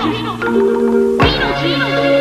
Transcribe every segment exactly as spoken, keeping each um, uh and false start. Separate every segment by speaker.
Speaker 1: Beetlejuice! Beetlejuice!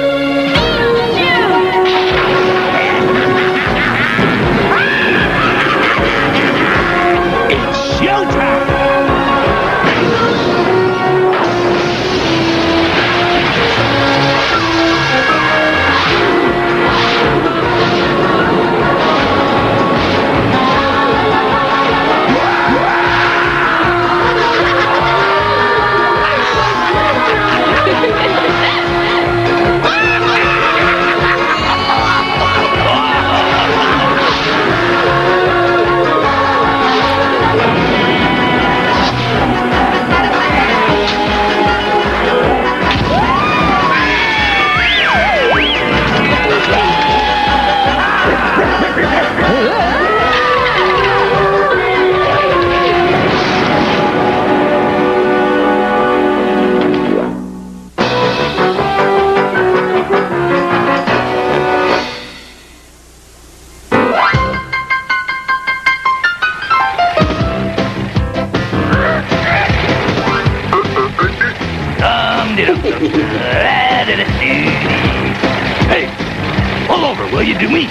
Speaker 2: Hey, pull over, will you, do me?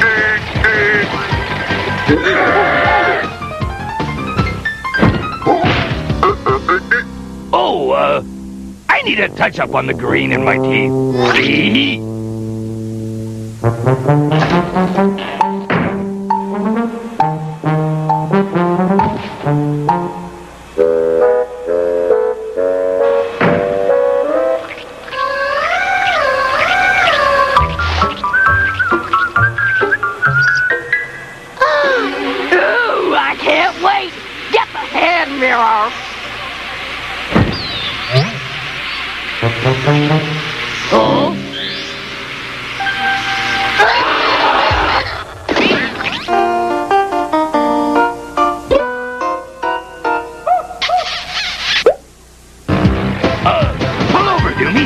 Speaker 2: Oh, uh, I need a touch-up on the green in my teeth.
Speaker 1: Oh?
Speaker 2: Uh, pull over, Doomy.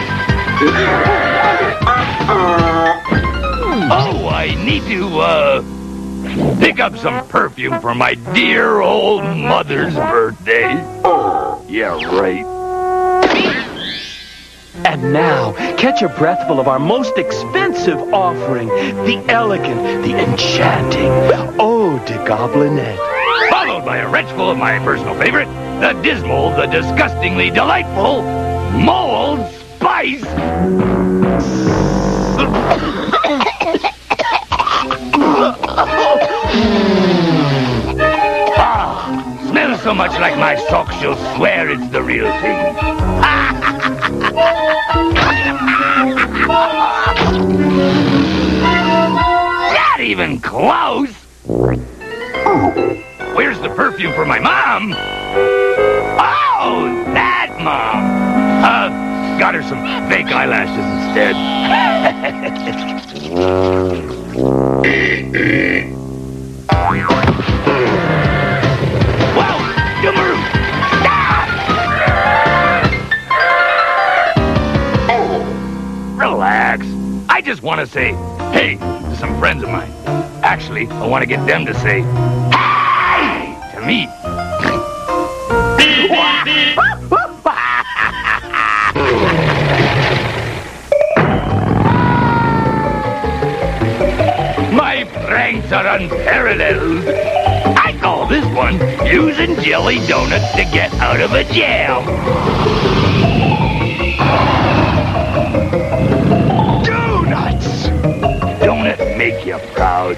Speaker 2: Oh, I need to, uh, pick up some perfume for my dear old mother's birthday. Yeah, right.
Speaker 3: And now, catch a breathful of our most expensive offering, the elegant, the enchanting Eau de Goblinette.
Speaker 2: Followed by a wretchful of my personal favorite, the dismal, the disgustingly delightful Mold Spice. Ah, smells so much like my socks you'll swear it's the real thing. Not even close. Where's the perfume for my mom? Oh, that mom. Uh, got her some fake eyelashes instead. Wow, Dumaroo! Relax. I just want to say hey to some friends of mine. Actually, I want to get them to say hey to me. My pranks are unparalleled. I call this one using jelly donuts to get out of a jam. Donuts! Don't it make you proud?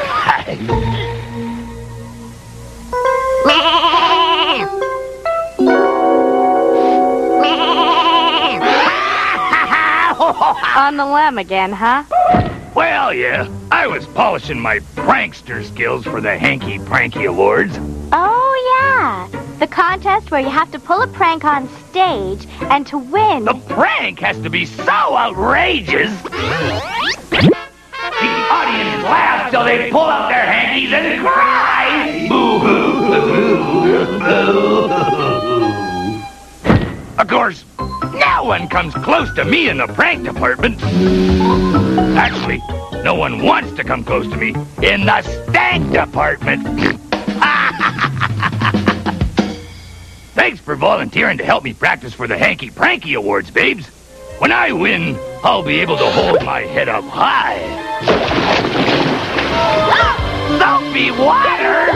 Speaker 4: On the lam again, huh?
Speaker 2: Well, yeah. I was polishing my prankster skills for the Hanky Pranky Awards.
Speaker 4: Oh, yeah. The contest where you have to pull a prank on stage, and to win...
Speaker 2: The prank has to be so outrageous. The audience laughs till they pull out their hankies and cry. Of course, no one comes close to me in the prank department. Actually, no one wants to come close to me in the stank department. Thanks for volunteering to help me practice for the Hanky Pranky Awards, babes. When I win, I'll be able to hold my head up high. Soapy water!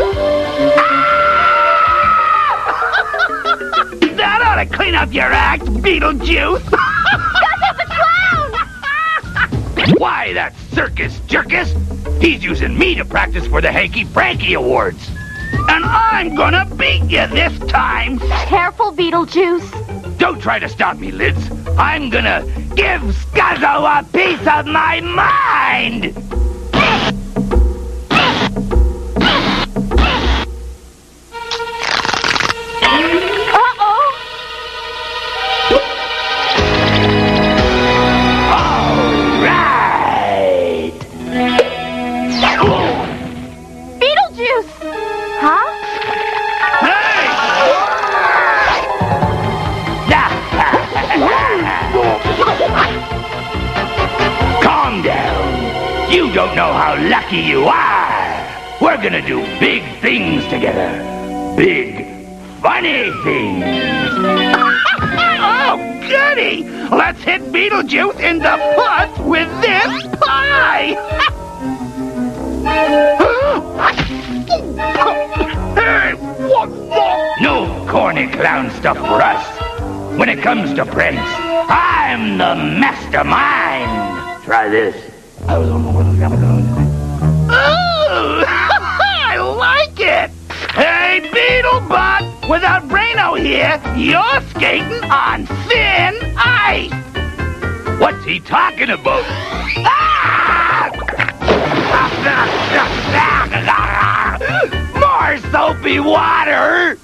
Speaker 2: That ought to clean up your act, Beetlejuice!
Speaker 4: Scuzzo the clown!
Speaker 2: Why, that circus jerkus? He's using me to practice for the Hanky Pranky Awards. And I'm gonna beat you this time!
Speaker 4: Careful, Beetlejuice.
Speaker 2: Don't try to stop me, Lids. I'm gonna give Scuzzo a piece of my mind!
Speaker 4: Uh-oh!
Speaker 2: All right!
Speaker 4: Beetlejuice! Huh?
Speaker 2: Calm down. You don't know how lucky you are. We're gonna do big things together. Big, funny things. Oh, goody! Let's hit Beetlejuice in the butt with this pie! Hey, what the? No corny clown stuff for us. When it comes to pranks, I'm the mastermind. Try this. I was on the one of Ooh, I like it. Hey, Beetlebutt, without Braino here, you're skating on thin ice. What's he talking about? Ah! More soapy water!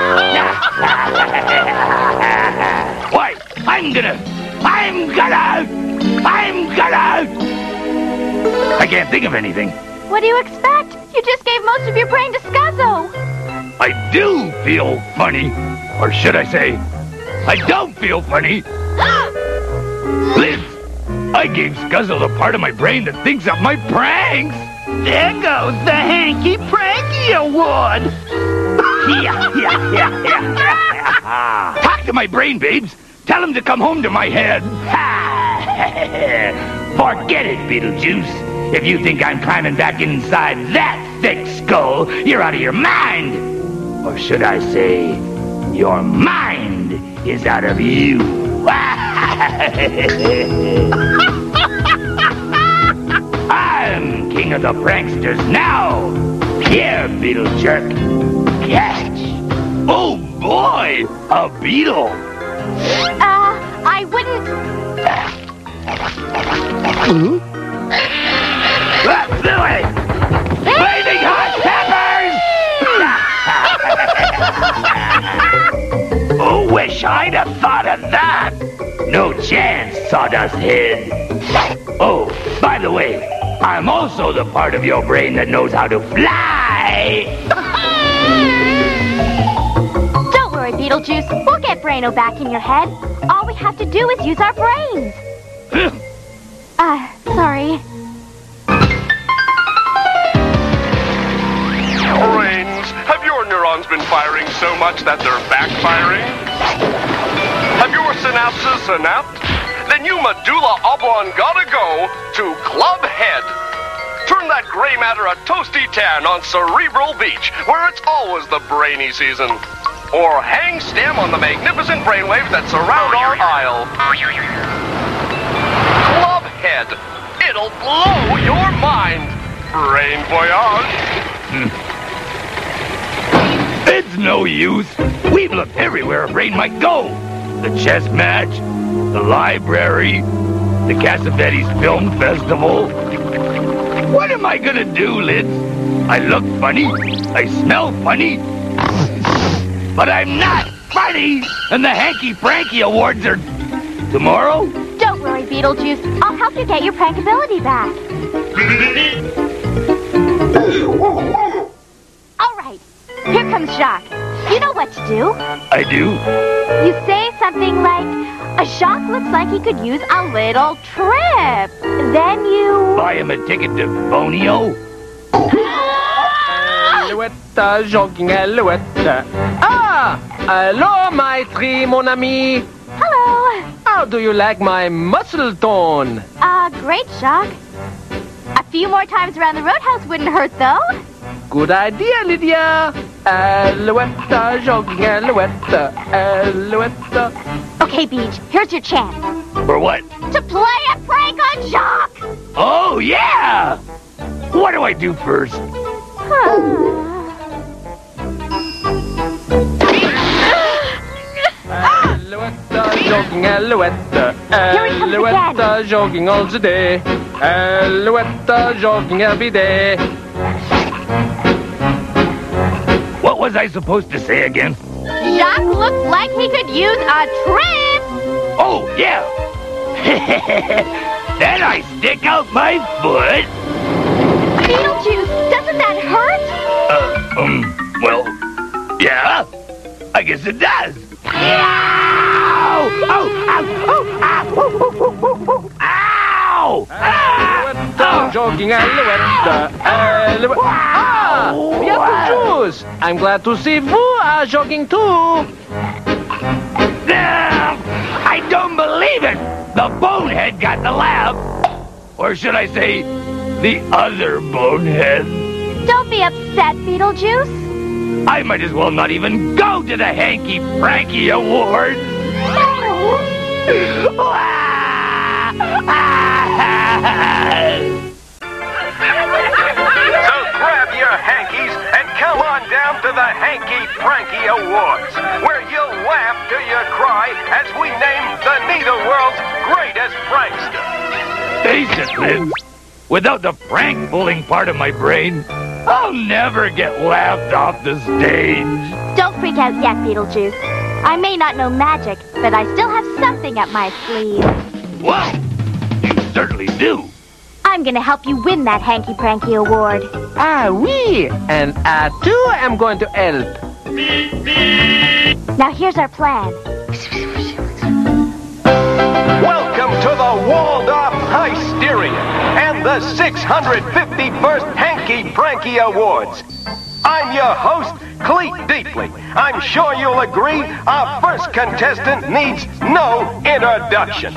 Speaker 2: Why, I'm gonna, I'm gonna, I'm gonna... I can't think of anything.
Speaker 4: What do you expect? You just gave most of your brain to Scuzzo.
Speaker 2: I do feel funny. Or should I say, I don't feel funny. Liz, I gave Scuzzo the part of my brain that thinks up my pranks. There goes the Hanky Pranky Award. Yeah, yeah, yeah, yeah. Talk to my brain, babes. Tell him to come home to my head. Forget it, Beetlejuice. If you think I'm climbing back inside that thick skull, you're out of your mind. Or should I say, your mind is out of you. I'm king of the pranksters now. Here, Beetle Jerk. Catch. Oh, boy, a beetle.
Speaker 4: Uh, I wouldn't...
Speaker 3: Hmm?
Speaker 2: Let's do it! Blazing hot peppers! Oh, wish I'd have thought of that! No chance, Sawdust Head. Oh, by the way, I'm also the part of your brain that knows how to fly!
Speaker 4: Don't worry, Beetlejuice. We'll get Braino back in your head. All we have to do is use our brains. Uh, sorry.
Speaker 5: Brains, have your neurons been firing so much that they're backfiring? Have your synapses synapped? Then you medulla oblongata go to Club Head. Turn that gray matter a toasty tan on Cerebral Beach, where it's always the brainy season. Or hang stem on the magnificent brainwaves that surround our isle. Club Head. It'll blow your mind. Brain voyage.
Speaker 2: It's no use. We've looked everywhere a brain might go. The chess match, the library, the Cassavetes Film Festival. What am I gonna do, Liz? I look funny, I smell funny, but I'm not funny, and the Hanky Pranky Awards are tomorrow?
Speaker 4: Don't worry, Beetlejuice. I'll help you get your prankability back. All right. Here comes Jacques. You know what to do.
Speaker 2: I do?
Speaker 4: You say something like, a Jacques looks like he could use a little trip. Then you...
Speaker 2: Buy him a ticket to Bonio?
Speaker 3: Alouette, jogging alouette. Ah! Hello, my tree, mon ami.
Speaker 4: Hello.
Speaker 3: How do you like my muscle tone?
Speaker 4: Uh, great, Jacques. A few more times around the roadhouse wouldn't hurt, though.
Speaker 3: Good idea, Lydia. Alouette, jogging alouette, alouette.
Speaker 4: Okay, Beach, here's your chance.
Speaker 2: For what?
Speaker 4: To play a prank on Jacques!
Speaker 2: Oh, yeah! What do I do first?
Speaker 3: Alouette, jogging alouette,
Speaker 4: Here he comes
Speaker 3: alouette,
Speaker 4: again.
Speaker 3: jogging all the day. Alouette, jogging every day.
Speaker 2: What was I supposed to say again?
Speaker 4: Jacques looks like he could use a trip!
Speaker 2: Oh, yeah! Then I stick out my foot.
Speaker 4: Beetlejuice, doesn't that hurt?
Speaker 2: Uh, um, well, yeah. I guess it does. Ow! Oh, ow! Oh, ow! Oh, oh, oh, oh, oh. Ow!
Speaker 3: Alouette, jogging alouette, alouette. Ah! Beetlejuice! I'm glad to see you are jogging too.
Speaker 2: I don't believe it! The bonehead got the laugh. Or should I say, the other bonehead.
Speaker 4: Don't be upset, Beetlejuice.
Speaker 2: I might as well not even go to the Hanky Frankie Awards.
Speaker 5: So grab your hankies and come on down to the Hanky Frankie Awards, where you'll laugh till you cry as we name the neither world's greatest prankster.
Speaker 2: Face it, Liz. Without the prank pulling part of my brain, I'll never get laughed off the stage.
Speaker 4: Don't freak out yet, Beetlejuice. I may not know magic, but I still have something up my sleeve.
Speaker 2: Whoa! You certainly do.
Speaker 4: I'm gonna help you win that Hanky Pranky Award.
Speaker 3: Ah, oui, and I too am going to help.
Speaker 4: Now here's our plan.
Speaker 5: Welcome to the Waldorf Hysteria and the six hundred fifty-first Hanky Pranky Awards. I'm your host, Cleet Deeply. I'm sure you'll agree our first contestant needs no introduction.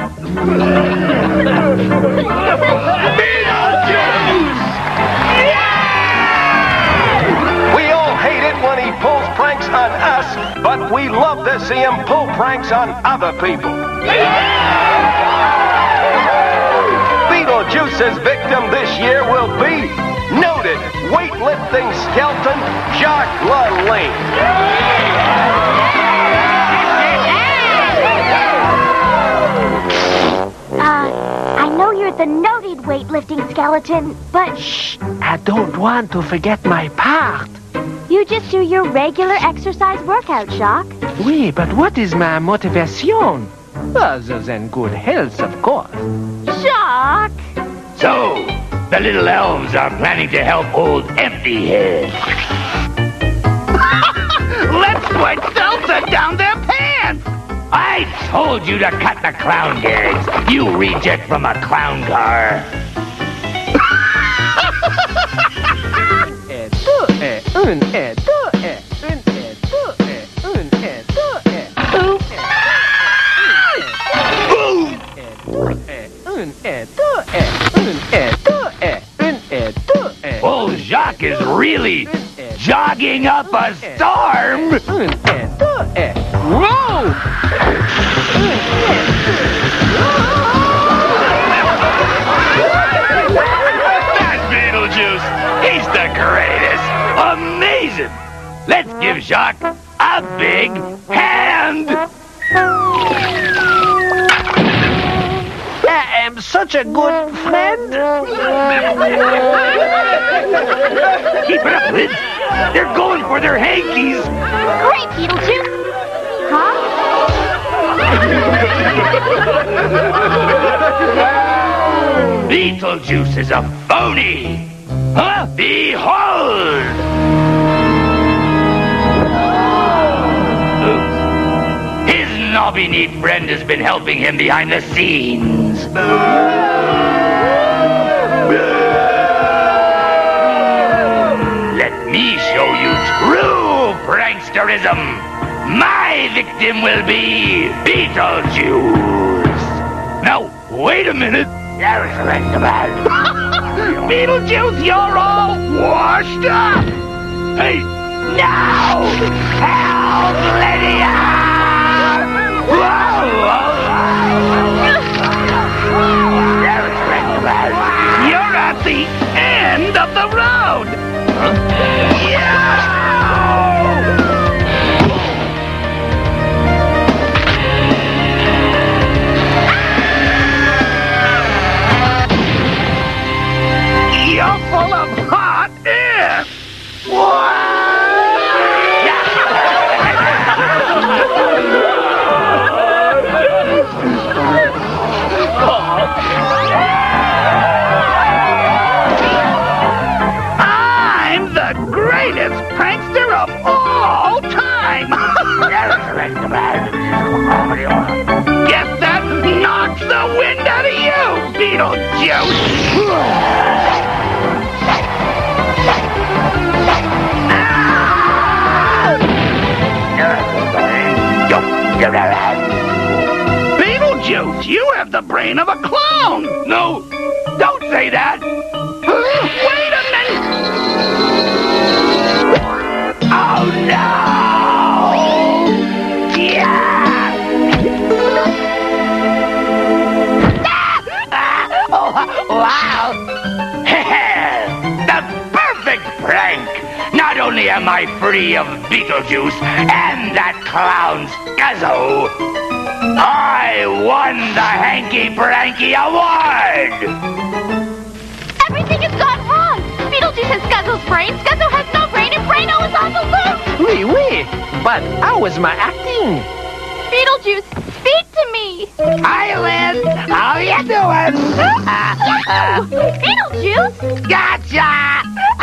Speaker 5: We all hate it when he pulls pranks on us, but we love to see him pull pranks on other people. Beetlejuice's victim this year will be noted weightlifting skeleton Jacques LaLanne.
Speaker 4: Uh, I know you're the noted weightlifting skeleton, but
Speaker 3: Shh, I don't want to forget my part.
Speaker 4: you just do your regular exercise workout, Jacques.
Speaker 3: Oui, but what is my motivation? Other than good health, of course.
Speaker 4: Jacques!
Speaker 2: So, the little elves are planning to help old Empty Head. Let's put salsa down their pants! I told you to cut the clown gags, you reject from a clown car.
Speaker 3: Et deux, et une, et deux, et une, et deux, et une, et deux, et
Speaker 2: Boom!
Speaker 3: et une, et deux, et une, et deux, et une, et deux, et
Speaker 2: Old Jacques is really jogging up a storm!
Speaker 3: une, et deux, et whoa!
Speaker 2: That's Beetlejuice! He's the greatest! Amazing! Let's give Jacques a big hand!
Speaker 3: I am such a good friend.
Speaker 2: Keep it up, Liz! They're going for their hankies!
Speaker 4: Great, Beetlejuice! Huh?
Speaker 2: Beetlejuice is a phony! Huh? Behold! Oops. His knobby-kneed friend has been helping him behind the scenes. Let me show you true pranksterism! My victim will be Beetlejuice. Now, wait a minute. Beetlejuice, you're all washed up. Hey, no! Help, Lydia! Whoa, whoa, whoa. You're at the end of the road. Huh? Yeah! You're full of hot air! I'm the greatest prankster of all time! Guess that knocks the wind out of you, Beetlejuice! Beetlejuice, you have the brain of a clown! No, don't say that! Wait a minute! Oh, no! Yeah! Oh, wow! The perfect prank! Not only am I free of Beetlejuice and that clown Scuzzo, I won the Hanky Pranky Award!
Speaker 4: Everything has gone wrong! Beetlejuice has Scuzzo's brain, Scuzzo has no brain, and Braino is on the loose!
Speaker 3: Oui, oui. But how was my acting?
Speaker 4: Beetlejuice, speak to me!
Speaker 2: Hi, Liz! How you doing?
Speaker 4: Beetlejuice!
Speaker 2: Gotcha!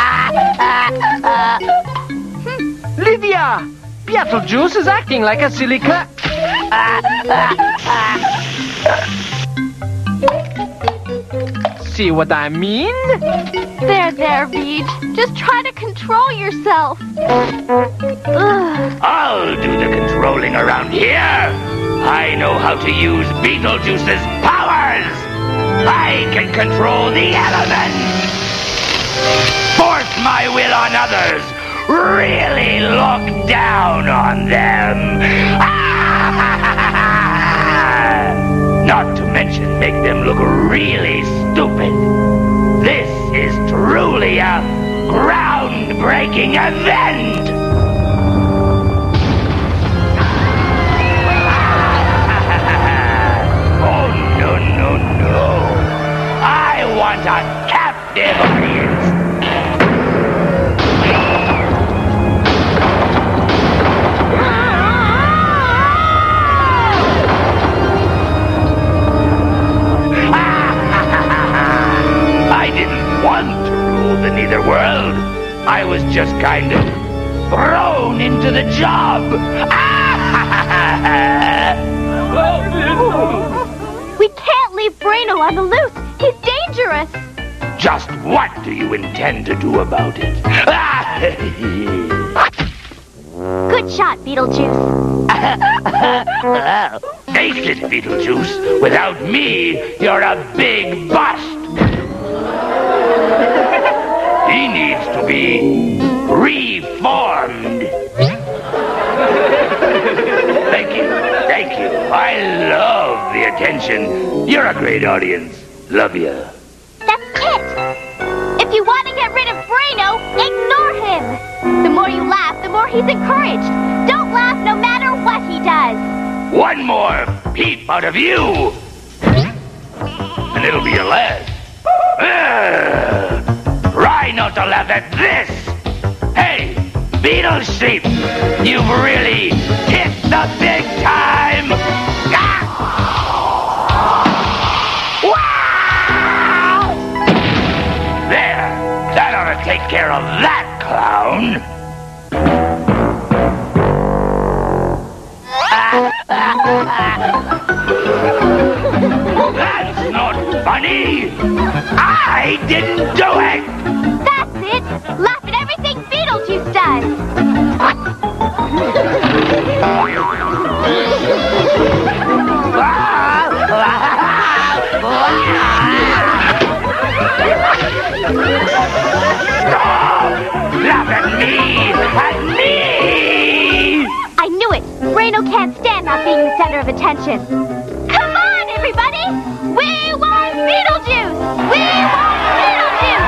Speaker 3: Lydia! Beetlejuice is acting like a silly cat. See what I mean?
Speaker 4: There, there, Beej. Just try to control yourself. Ugh.
Speaker 2: I'll do the controlling around here. I know how to use Beetlejuice's powers. I can control the elements. Force my will on others. Really look down on them. Not to mention make them look really stupid. This is truly a groundbreaking event. Oh, no, no, no. I want a captive audience. I didn't want to rule the Netherworld. I was just kind of thrown into the job.
Speaker 4: We can't leave Braino on the loose. He's dangerous.
Speaker 2: Just what do you intend to do about it?
Speaker 4: Good shot, Beetlejuice.
Speaker 2: Face it, Beetlejuice. Without me, you're a big bust. He needs to be reformed. Thank you, thank you. I love the attention. You're a great audience. Love you.
Speaker 4: That's it. If you want to get rid of Braino, ignore him. The more you laugh, the more he's encouraged. Don't laugh no matter what he does.
Speaker 2: One more peep out of you, and it'll be your last. Uh, try not to laugh at this. Hey, Beetle Sheep, you've really hit the big time. Ah! Wow! There, that ought to take care of that clown. That's not funny. I didn't do it.
Speaker 4: That's it. Laugh at everything Beetlejuice does. Braino can't stand not being the center of attention. Come on, everybody! We want Beetlejuice! We want Beetlejuice!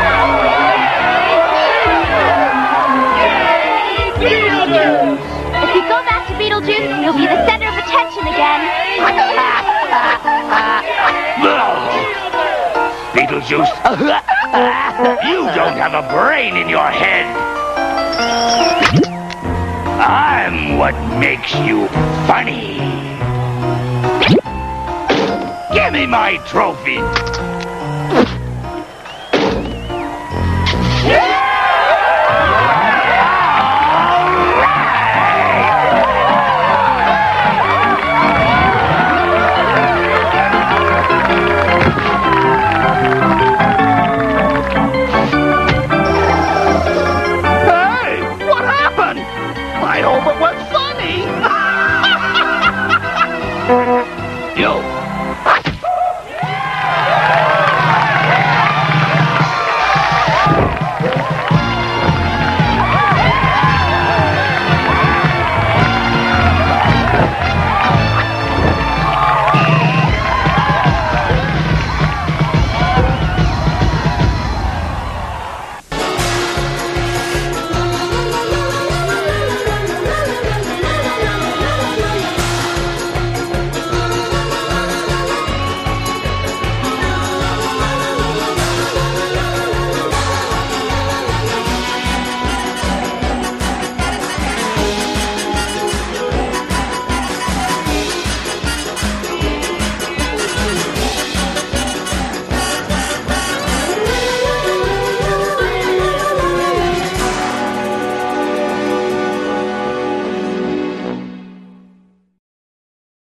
Speaker 1: Beetlejuice!
Speaker 4: If you go back to Beetlejuice, you'll be the center of attention again.
Speaker 2: Beetlejuice, you don't have a brain in your head. I'm what makes you funny. Give me my trophy.